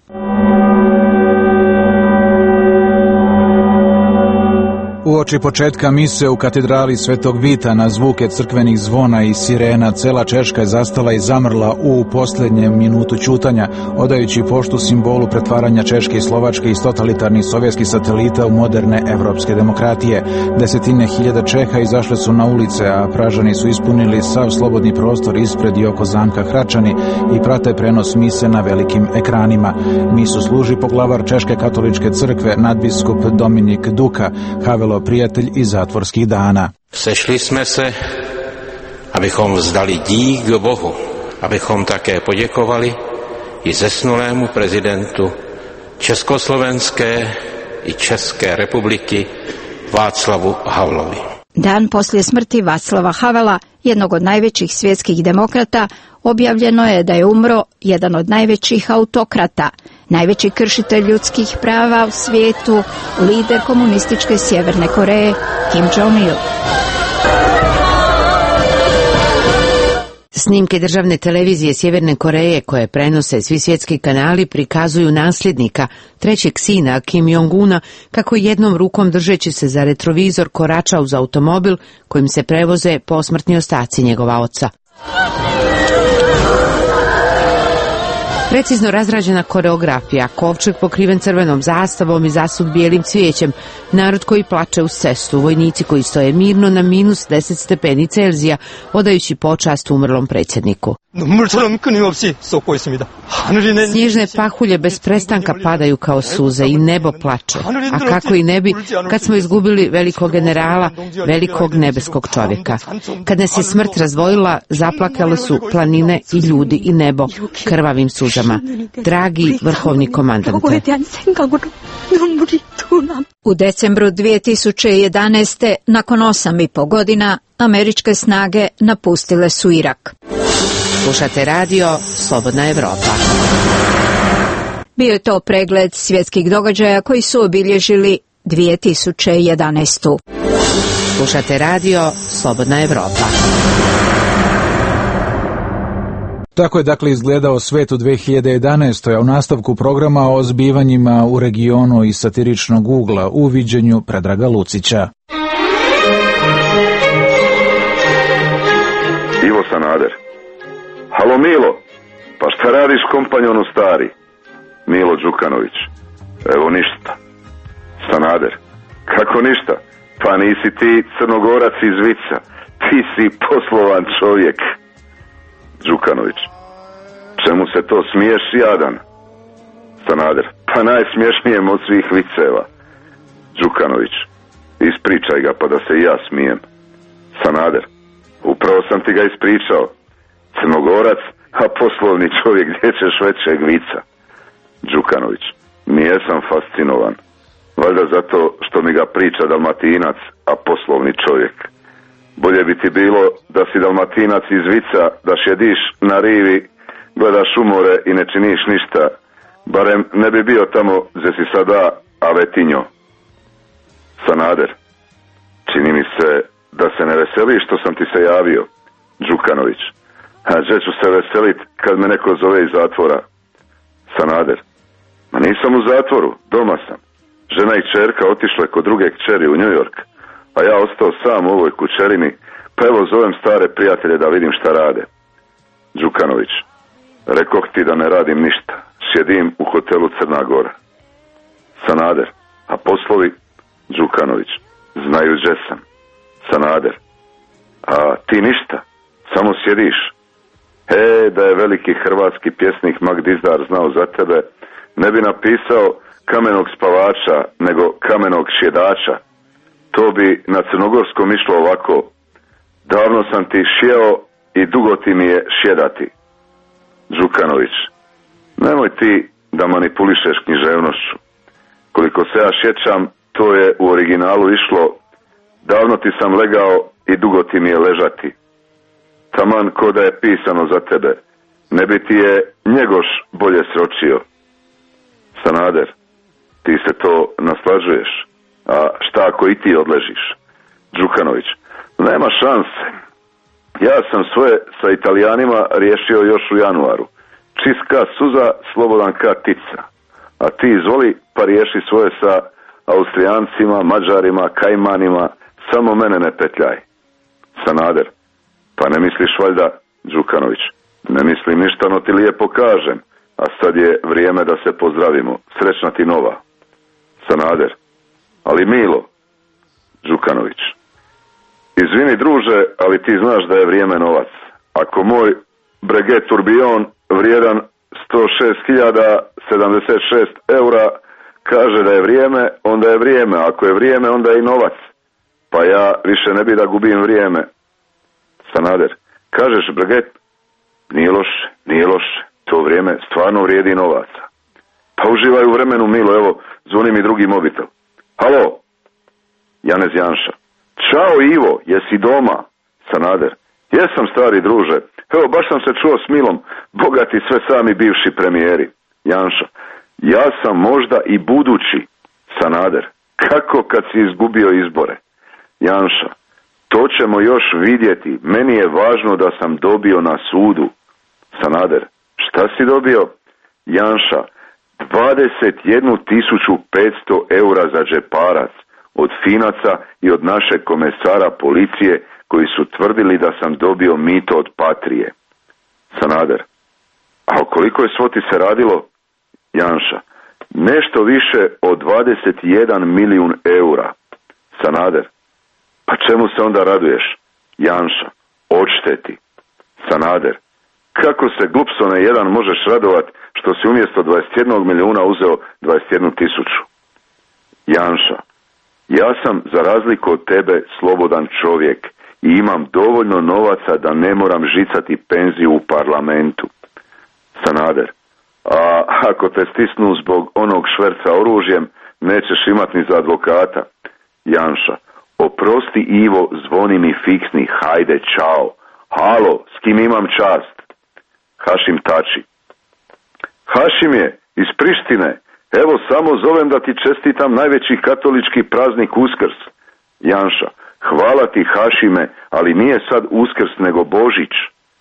Uoči početka mise u katedrali Svetog Vita na zvuke crkvenih zvona i sirena, cela Češka je zastala i zamrla u posljednjem minutu ćutanja, odajući poštu simbolu pretvaranja Češke i Slovačke iz totalitarnih sovjetskih satelita u moderne evropske demokratije. Desetine hiljada Čeha izašle su na ulice, a Pražani su ispunili sav slobodni prostor ispred i oko zamka Hračani i prate prenos mise na velikim ekranima. Misu služi poglavar Češke katoličke crkve, nadbiskup Dominik Duka, Havelo prijatelj iz zatvorskih dana. Sešli jsme se, abychom vzdali dík Bohu, abychom také poděkovali i zesnulému prezidentu Československé i České republiky Václavu Havlovi. Dan poslije smrti Václava Havela, jednog od najvećih svjetskih demokrata, objavljeno je da je umro jedan od najvećih autokrata, najveći kršitelj ljudskih prava u svijetu, lider komunističke Sjeverne Koreje, Kim Jong-il. Snimke državne televizije Sjeverne Koreje koje prenose svi svjetski kanali prikazuju nasljednika, trećeg sina Kim Jong-una, kako jednom rukom držeći se za retrovizor korača uz automobil kojim se prevoze posmrtni ostaci njegova oca. Precizno razrađena koreografija, kovčeg pokriven crvenom zastavom i zasut bijelim cvijećem, narod koji plače uz cestu, vojnici koji stoje mirno na minus deset stepeni Celzija, odajući počast umrlom predsjedniku. Snježne pahulje bez prestanka padaju kao suze i nebo plače. A kako i ne bi kad smo izgubili velikog generala, velikog nebeskog čovjeka. Kad nas je smrt razdvojila, zaplakale su planine i ljudi i nebo krvavim suzama. Dragi vrhovni komandante. U decembru dvije tisuće jedanaeste. nakon osam i po godina, američke snage napustile su Irak. Slušate radio Slobodna Evropa. Bio je to pregled svjetskih događaja koji su obilježili dvije tisuće jedanaestu. Slušate radio Slobodna Evropa. Tako je dakle izgledao svet u dvije hiljade jedanaestoj. a u nastavku programa o zbivanjima u regionu i satiričnog ugla u viđenju Predraga Lucića. Ivo Sanader. Halo Milo, pa šta radiš kompanjonu stari? Milo Đukanović. Evo ništa. Sanader. Kako ništa? Pa nisi ti Crnogorac iz Vica. Ti si poslovan čovjek. Đukanović. Čemu se to smiješ, jadan? Sanader. Pa najsmiješnijem od svih viceva. Đukanović. Ispričaj ga pa da se i ja smijem. Sanader. Upravo sam ti ga ispričao. Crnogorac, a poslovni čovjek, gdje ćeš većeg vica? Đukanović. Nijesam fascinovan. Valjda zato što mi ga priča Dalmatinac, a poslovni čovjek. Bolje bi ti bilo da si Dalmatinac iz Vica, da šjediš na rivi, gledaš umore i ne činiš ništa. Barem ne bi bio tamo gdje si sada, a vetinjo. Sanader. Čini mi se da se ne veseliš što sam ti se javio. Đukanović. A gdje ću se veselit kad me neko zove iz zatvora? Sanader. Ma nisam u zatvoru, doma sam. Žena i čerka otišle kod druge kćeri u New York, a ja ostao sam u ovoj kućerini, pa evo zovem stare prijatelje da vidim šta rade. Đukanović. Rekoh ti da ne radim ništa, sjedim u hotelu Crna Gora. Sanader. A poslovi? Đukanović. Znaju gdje sam. Sanader. A ti ništa, samo sjediš. E, da je veliki hrvatski pjesnik Magdizdar znao za tebe, ne bi napisao kamenog spavača, nego kamenog šjedača. To bi na crnogorskom išlo ovako. Davno sam ti šjeo i dugo ti mi je šjedati. Đukanović. Nemoj ti da manipulišeš književnošću. Koliko se ja sjećam, to je u originalu išlo: davno ti sam legao i dugo ti mi je ležati. Taman ko da je pisano za tebe. Ne bi ti je Njegoš bolje sročio. Sanader. Ti se to naslađuješ. A šta ako i ti odležiš? Đukanović. Nema šanse. Ja sam svoje sa Italijanima riješio još u januaru. Čiska suza, slobodan ka tica. A ti izvoli pa riješi svoje sa Austrijancima, Mađarima, Kajmanima. Samo mene ne petljaj. Sanader. Pa ne misliš valjda? Đukanović. Ne mislim ništa, no ti lijepo kažem. A sad je vrijeme da se pozdravimo. Srećna ti nova. Sanader. Ali Milo. Đukanović. Izvini druže, ali ti znaš da je vrijeme novac. Ako moj Breguet Tourbillon vrijedan sto šest hiljada sedamdeset šest eura kaže da je vrijeme, onda je vrijeme. Ako je vrijeme, onda je i novac. Pa ja više ne bi da gubim vrijeme. Sanader. Kažeš Breguet? Nije loše, nije loše. To vrijeme stvarno vrijedi novaca. Pa uživaj u vremenu, Milo, evo, zvoni mi drugi mobitel. Halo? Janez Janša. Ćao Ivo, jesi doma? Sanader. Jesam, stari druže. Evo, baš sam se čuo s Milom, bogati sve sami bivši premijeri. Janša. Ja sam možda i budući. Sanader. Kako kad si izgubio izbore? Janša. To ćemo još vidjeti. Meni je važno da sam dobio na sudu. Sanader. Šta si dobio? Janša. dvadeset jednu tisuću petsto eura za džeparac od Finaca i od našeg komesara policije koji su tvrdili da sam dobio mito od Patrije. Sanader. A o kolikoj svoti se radilo? Janša. Nešto više od dvadeset jedan milijun eura. Sanader. Pa čemu se onda raduješ? Janša. Odšteti. Sanader. Kako se glupsone jedan možeš radovat što si umjesto dvadeset jedan milijuna uzeo dvadeset jednu tisuću? Janša. Ja sam za razliku od tebe slobodan čovjek i imam dovoljno novaca da ne moram žicati penziju u parlamentu. Sanader. A ako te stisnu zbog onog šverca oružjem, nećeš imat ni za advokata. Janša. Oprosti Ivo, zvoni mi fiksni, hajde, čao. Halo, s kim imam čast? Hašim Tači. Hašim je, iz Prištine. Evo samo zovem da ti čestitam najveći katolički praznik Uskrs. Janša. Hvala ti Hašime, ali nije sad Uskrs nego Božić.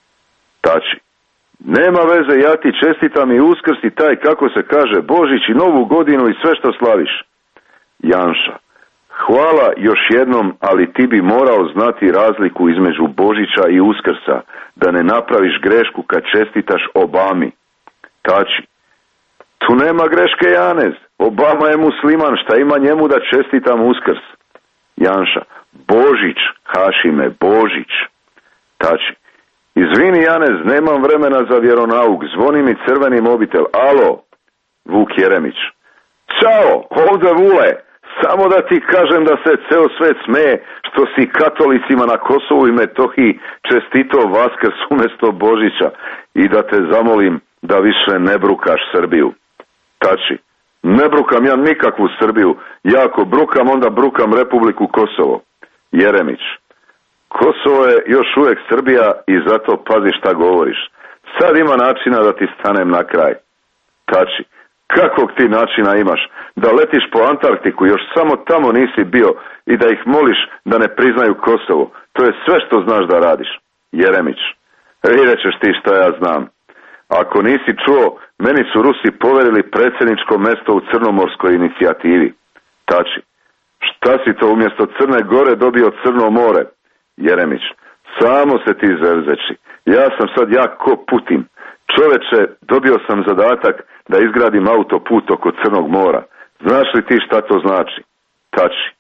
Tači. Nema veze, ja ti čestitam i Uskrs i taj, kako se kaže, Božić i Novu godinu i sve što slaviš. Janša. Hvala još jednom, ali ti bi morao znati razliku između Božića i Uskrsa, da ne napraviš grešku kad čestitaš Obami. Tači. Tu nema greške, Janez. Obama je musliman, šta ima njemu da čestitam Uskrs? Janša. Božić, Hašime, Božić. Tači. Izvini, Janez, nemam vremena za vjeronauk, zvoni mi crveni mobitel. Alo, Vuk Jeremić. Ćao, ovdje Vule. Samo da ti kažem da se ceo svet smeje što si katolicima na Kosovu i Metohiji čestito Vaskrs umjesto Božića i da te zamolim da više ne brukaš Srbiju. Tači. Ne brukam ja nikakvu Srbiju. Ja ako brukam, onda brukam Republiku Kosovo. Jeremić. Kosovo je još uvijek Srbija i zato pazi šta govoriš. Sad ima načina da ti stanem na kraj. Tači. Kakvog ti načina imaš? Da letiš po Antarktiku, još samo tamo nisi bio i da ih moliš da ne priznaju Kosovo. To je sve što znaš da radiš. Jeremić. Vidjet ćeš ti šta ja znam. Ako nisi čuo, meni su Rusi poverili predsjedničko mesto u Crnomorskoj inicijativi. Tači. Šta si to umjesto Crne Gore dobio Crno more? Jeremić. Samo se ti zerzeči. Ja sam sad jak ko Putin. Čoveče, dobio sam zadatak da izgradim autoput oko Crnog mora. Znaš li ti šta to znači? Tači.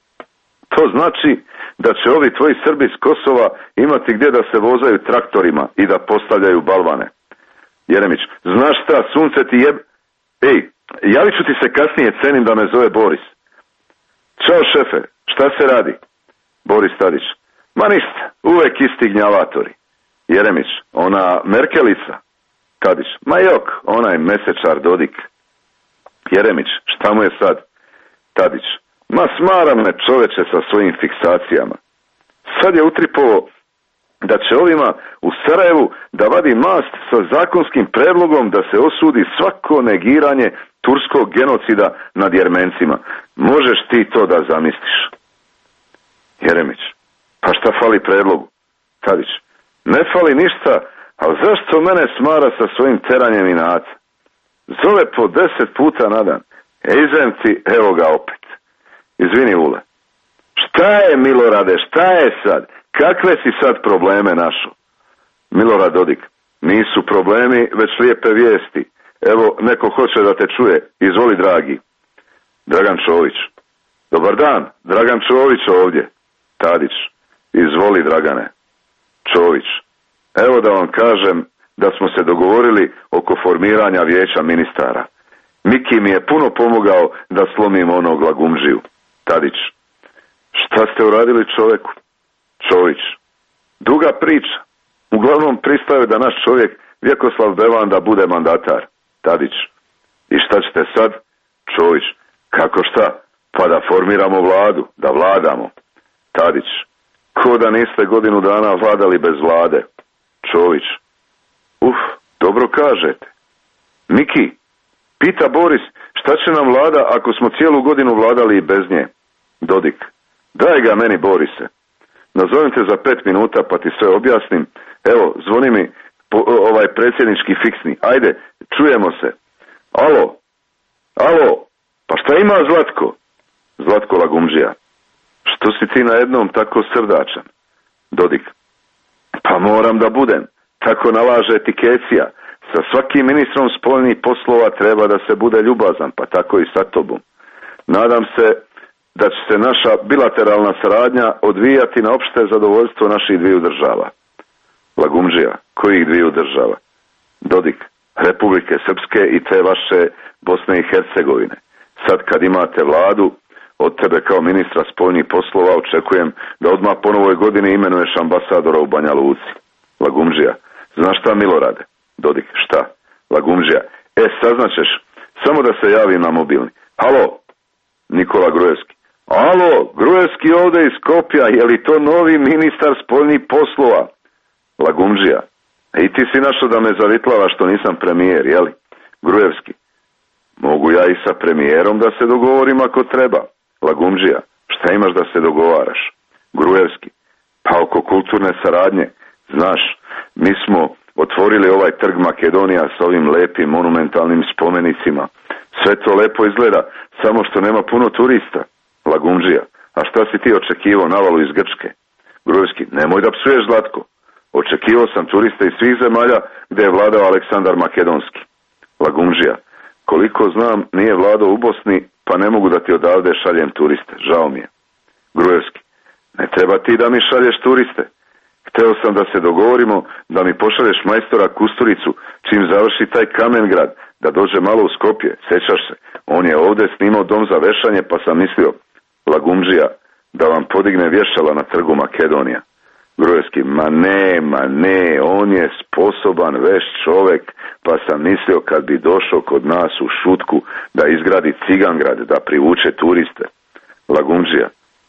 To znači da će ovi tvoji Srbi s Kosova imati gdje da se vozaju traktorima i da postavljaju balvane. Jeremić. Znaš šta, sunce ti jeb... Ej, javit ću ti se kasnije, cenim da me zove Boris. Ćao šefe, šta se radi? Boris Tadić. Ma ništa, uvek isti gnjavatori. Jeremić. Ona Merkelica. Tadić. Ma jok, onaj mesečar Dodik. Jeremić. Šta mu je sad? Tadić. Ma smara me čoveče sa svojim fiksacijama. Sad je utripovo da će ovima u Sarajevu da vadi mast sa zakonskim predlogom da se osudi svako negiranje turskog genocida nad Jermencima. Možeš ti to da zamisliš? Jeremić. Pa šta fali predlogu? Tadić. Ne fali ništa, ali zašto mene smara sa svojim teranjem inaca? Zove po deset puta na dan. Ejzem ti, evo ga opet. Izvini, Ule. Šta je, Milorade, šta je sad? Kakve si sad probleme našo? Milorad Dodik. Nisu problemi, već lijepe vijesti. Evo, neko hoće da te čuje. Izvoli, dragi. Dragan Čović. Dobar dan, Dragan Čović ovdje. Tadić. Izvoli, Dragane. Čović. Evo da vam kažem da smo se dogovorili oko formiranja vijeća ministara. Miki mi je puno pomogao da slomim onog lagumžiju. Tadić. Šta ste uradili čovjeku? Čović. Duga priča. Uglavnom pristaju da naš čovjek Vjekoslav Bevanda bude mandatar. Tadić. I šta ćete sad? Čović. Kako šta? Pa da formiramo vladu, da vladamo. Tadić. Ko da niste godinu dana vladali bez vlade? Čović. Uf, dobro kažete. Miki, pita Boris, šta će nam vlada ako smo cijelu godinu vladali i bez nje? Dodik. Daj ga meni, Borise. Nazovem te za pet minuta pa ti sve objasnim. Evo, zvoni mi po, ovaj predsjednički fiksni. Ajde, čujemo se. Alo, alo, pa šta ima Zlatko? Zlatko Lagumžija. Što si ti najednom tako srdačan? Dodik. Pa moram da budem. Tako nalaže etikecija. Sa svakim ministrom spoljnih poslova treba da se bude ljubazan, pa tako i sa tobom. Nadam se da će se naša bilateralna saradnja odvijati na opšte zadovoljstvo naših dviju država. Lagumdžija, kojih dviju država? Dodik, Republike Srpske i te vaše Bosne i Hercegovine. Sad kad imate vladu, od tebe kao ministra spoljnih poslova očekujem da odmah po novoj godini imenuješ ambasadora u Banja Luci. Lagumdžija, znaš šta Milorade? Dodik, šta? Lagumdžija, e saznaćeš, samo da se javim na mobilni. Halo, Nikola Grujevski. Alo, Grujevski ovdje iz Skopja, je li to novi ministar spoljnih poslova? Lagumdžija, i ti si našao da me zavitlava što nisam premijer, jeli? Grujevski, mogu ja i sa premijerom da se dogovorim ako treba. Lagumdžija, šta imaš da se dogovaraš? Grujevski, pa oko kulturne saradnje, znaš, mi smo otvorili ovaj trg Makedonija s ovim lepim monumentalnim spomenicima. Sve to lepo izgleda, samo što nema puno turista. Lagumdžija, a šta si ti očekivao navalu iz Grčke? Grujevski, nemoj da psuješ Zlatko. Očekivao sam turiste iz svih zemalja gdje je vladao Aleksandar Makedonski. Lagumdžija, koliko znam nije vladao u Bosni, pa ne mogu da ti odavde šaljem turiste, žao mi je. Grujevski, ne treba ti da mi šalješ turiste. Hteo sam da se dogovorimo da mi pošalješ majstora Kusturicu čim završi taj Kamengrad, da dođe malo u Skopje, sećaš se. On je ovdje snimao dom za vešanje, pa sam mislio, Lagumdžija, da vam podigne vješala na trgu Makedonija. Grujevski, ma ne, ma ne, on je sposoban veš čovek, pa sam mislio kad bi došao kod nas u Šutku da izgradi Cigangrad, da privuče turiste. Lagumdžija,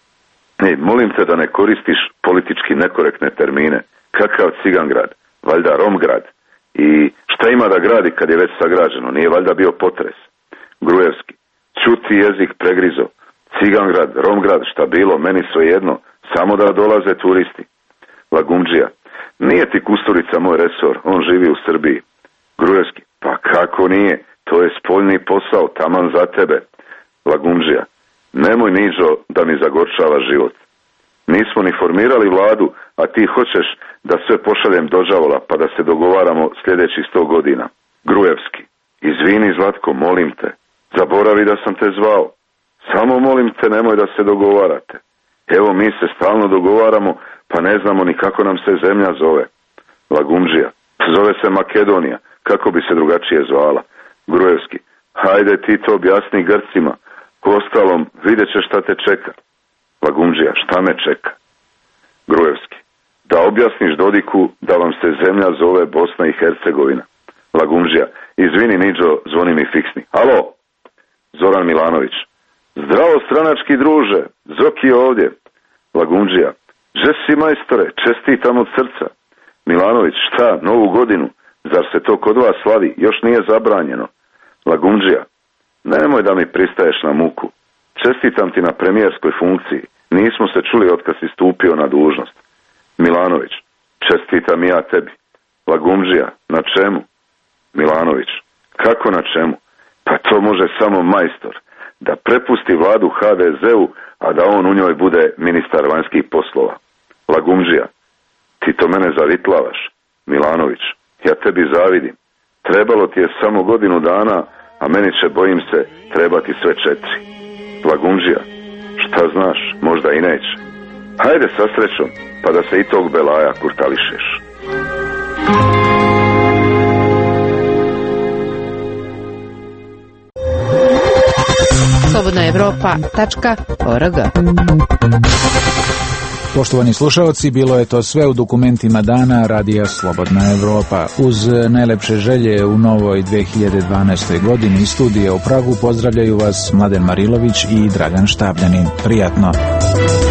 ne, molim te da ne koristiš politički nekorektne termine. Kakav Cigangrad? Valjda Romgrad. I šta ima da gradi kad je već sagrađeno? Nije valjda bio potres? Grujevski, čuti jezik pregrizo. Cigangrad, Romgrad, šta bilo, meni svejedno, samo da dolaze turisti. Lagumdžija, nije ti Kusturica moj resor, on živi u Srbiji. Grujevski, pa kako nije, to je spoljni posao, taman za tebe. Lagumdžija, nemoj Niđo da mi zagorčava život. Nismo ni formirali vladu, a ti hoćeš da sve pošaljem do đavola pa da se dogovaramo sljedećih sto godina. Grujevski, izvini Zlatko, molim te, zaboravi da sam te zvao. Samo molim te, nemoj da se dogovarate. Evo mi se stalno dogovaramo, pa ne znamo ni kako nam se zemlja zove. Lagumdžija, zove se Makedonija, kako bi se drugačije zvala. Grujevski, hajde ti to objasni Grcima, ostalom vidjet ćeš šta te čeka. Lagumdžija, šta me čeka? Grujevski, da objasniš Dodiku da vam se zemlja zove Bosna i Hercegovina. Lagumdžija, izvini Niđo, zvoni mi fiksni. Alo, Zoran Milanović. Zdravo stranački druže, Zoki je ovdje. Lagumdžija, žesi majstore, čestitam od srca. Milanović, šta, novu godinu? Zar se to kod vas slavi? Još nije zabranjeno. Lagumdžija, nemoj da mi pristaješ na muku. Čestitam ti na premijerskoj funkciji. Nismo se čuli otkad si stupio na dužnost. Milanović, čestitam i ja tebi. Lagumdžija, na čemu? Milanović, kako na čemu? Pa to može samo majstor. Da prepusti vladu ha de zeu, a da on u njoj bude ministar vanjskih poslova. Lagumdžija, ti to mene zavitlavaš. Milanović, ja tebi zavidim. Trebalo ti je samo godinu dana, a meni će, bojim se, trebati sve četiri. Lagumdžija, šta znaš, možda i neće. Hajde sa srećom, pa da se i tog belaja kurtališeš. slobodna evropa tačka org. Poštovani slušalci, bilo je to sve u dokumentima dana Radija Slobodna Evropa. Uz najlepše želje u novoj dve hiljade dvanaestoj godini iz studija u Pragu pozdravljaju vas Mladen Marilović i Dragan Štabljanin. Prijatno!